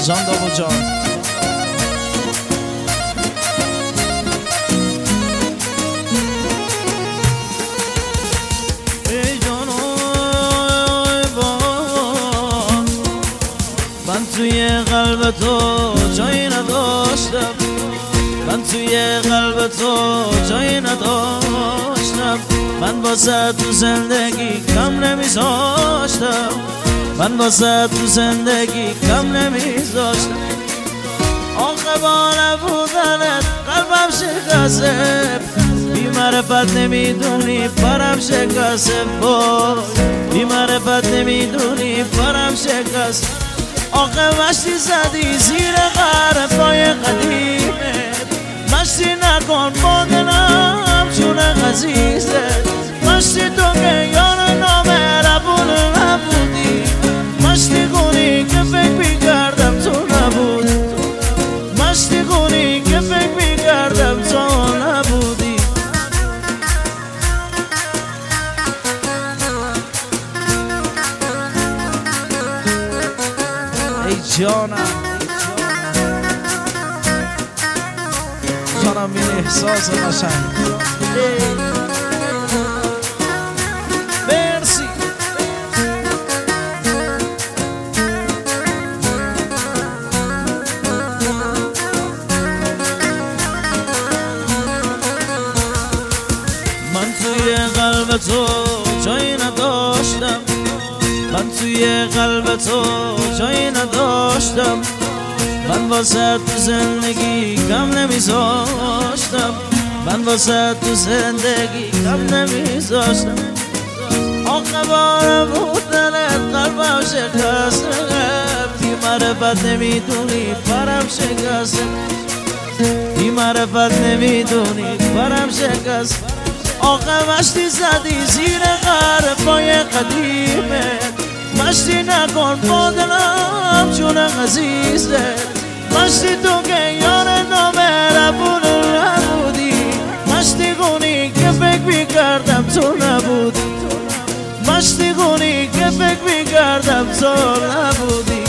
جان داوود جان. ای جانوی بان، من توی قلب تو جایی نداشتم، من توی قلب تو جایی نداشتم، من واسه تو زندگی کم نمیذاشتم، من واسه تو زندگی کم نمیذاشتم. آخه با نبودنت قلبم شکسته، بی معرفت نمیدونی پرم شکسته، بی معرفت نمیدونی پرم شکسته. آخه مشتی زدی زیر قهر پای قدیمه، مشتی نکن با دلم چون عزیزه، مشتی تو که یار نامهربون نبودی، مشتی کنی که فکر میکردم تو نبودی، مشتی کنی که فکر میکردم تو نبودی. ای جانم جانم این احساس قشنگ. مرسی. من توی قلب تو جایی نداشتم، من توی قلب تو جایی نداشتم، من واسه تو زندگی کم نمیذاشتم، من واسه تو زندگی کم نمیذاشتم. آخه بار بودنت قلبم شکسته، بی معرفت نمیدونی پرم شکسته، بی معرفت نمیدونی پرم شکسته. آخه مشتی زدی زیر قهر پای قدیمه، مشتی نکن با دلم چون عزیزه، مشتی تو که یار نامهربون نبودی، مشتی کنی که فکر میکردم تو نبودی، مشتی کنی که فکر میکردم تو نبودی.